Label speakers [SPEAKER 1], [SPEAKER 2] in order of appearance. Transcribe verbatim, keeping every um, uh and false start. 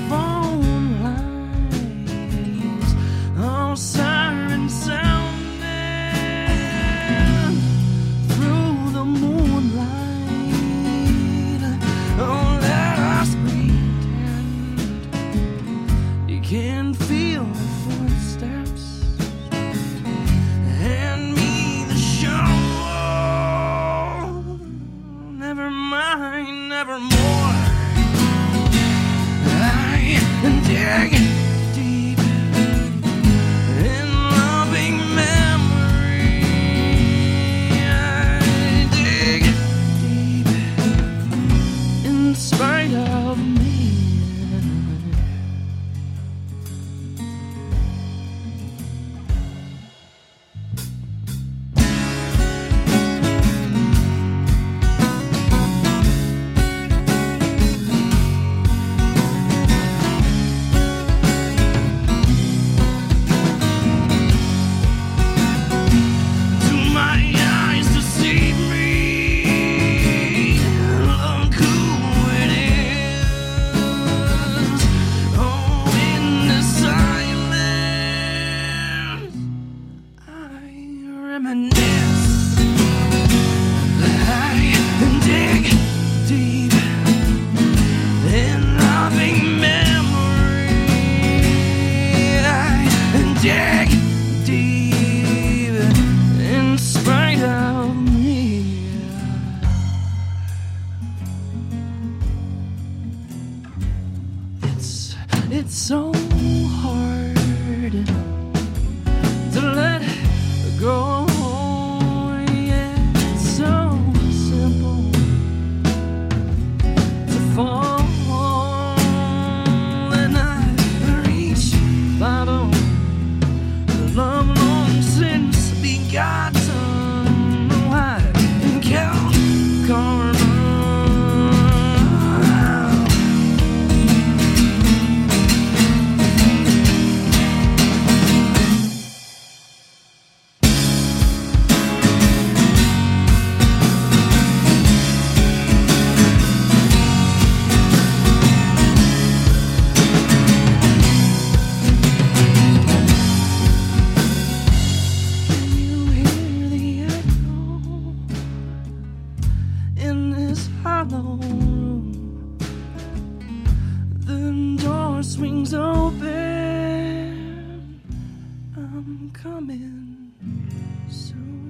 [SPEAKER 1] phone lines, all siren sounding through the moonlight. Oh, let us pretend you can feel the footsteps. Hand me the show. Never mind, nevermore. I dig deep in loving memory. I dig deep in spite of me. Dig deep in spite of me. It's it's so hard to let go. Yeah, it's so simple to fall, and I reach bottom. Love long since begotten. I can count karma. Hollow room, the door swings open. I'm coming soon.